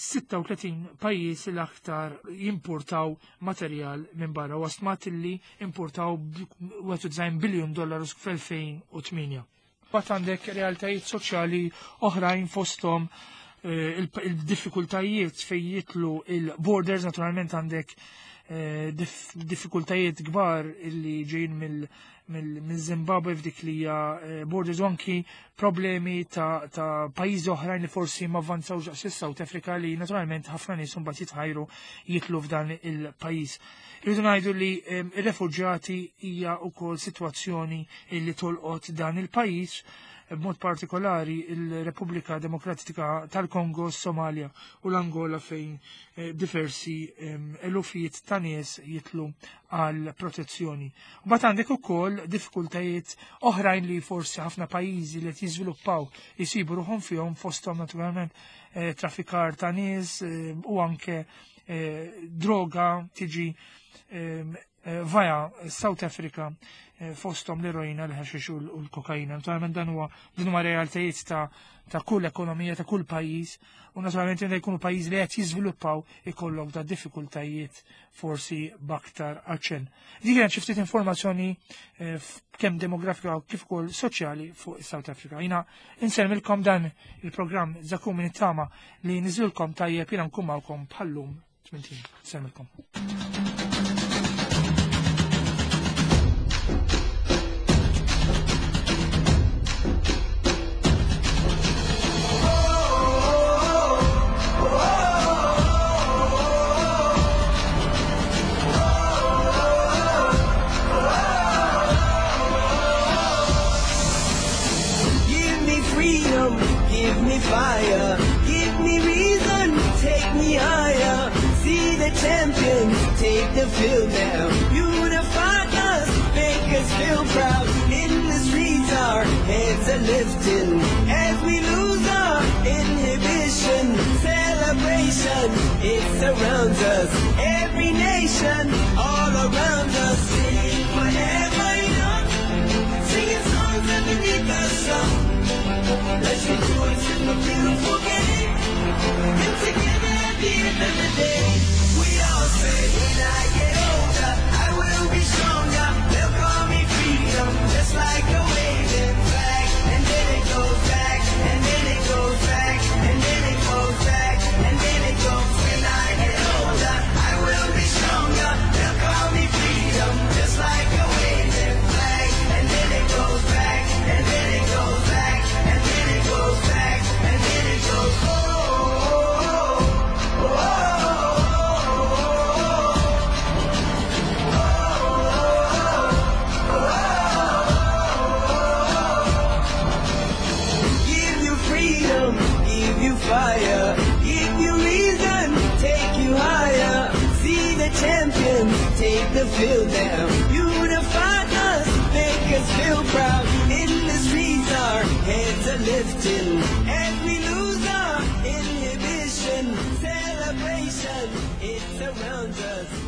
36 pajjiż l-aktar jimportaw materjal minn barra, u stmat li importaw $91 biljun fl-2008. Bat għandek realtajiet soċjali oħrajn fosthom il-diffikultajiet fejn jitlu il-borders, naturalment għandek diffikultajiet kbar illi ġejjin mill-Zimbabwe f'dik li hija borders, u anki problemi ta' pajjiżi oħrajn li forsi ma avvanzawx daqs is-South Africa li naturalment ħafna nies imbagħad jitħajru jitlu f'dan il-pajjiż. Irridu ngħidu li r-refuġjati hija wkoll sitwazzjoni li tolqot dan il-pajjiż, b'mod partikolari il-Repubblika Demokratika tal-Kongo, Somalia u l-Angola fejn diversi elufijiet ta' nies jitlu għal protezzjoni. U bat għandek ukoll diffikultajiet oħrajn li forsi ħafna pajjiżi li jiżviluppaw jisibu ruħhom fihom, fosthom naturalment traffikar ta' nies u anke droga tiġi vaja South Africa fostom l-eroina, l-ħaxix u l-kokaina. Naturalment din huma realtajiet ta' kull ekonomija, ta' kull pajjiż, u naturalment jenda jkunu pajjiż li qed jiżviluppaw ikollok da' diffikultajiet forsi baktar aċċen. Dik kienet xi ftit informazzjoni kemm demografika kif ukoll soċjali fuq South Africa. Jiena insemmilkom dan il-programm Zakum min it-tama li niżilkom tajjeb jiena nkun magħkom bħallum 18. Insemmilkom. the field now. Unify us, make us feel proud. In the streets our heads are lifting as we lose our inhibition. Celebration, it surrounds us. Every nation, all around us. Sing forever young, singing songs underneath the sun. Let's rejoice in the beautiful game, and together at the end of the day, we all say, when I get older, I will be stronger. They'll call me freedom, just like a waving flag. And then it goes back, and then it goes back, and then it goes back, and then it goes. When I get older, I will be stronger. They'll call me freedom, just like a waving flag. And then it goes back, and then it goes back, and then it goes back, and then it goes. Oh, oh, oh, give you freedom, give you fire, give you reason, take you higher. See the champions take the field now. Unify us, make us feel proud. In the streets our heads are lifting as we lose our inhibition. Celebration, it surrounds us.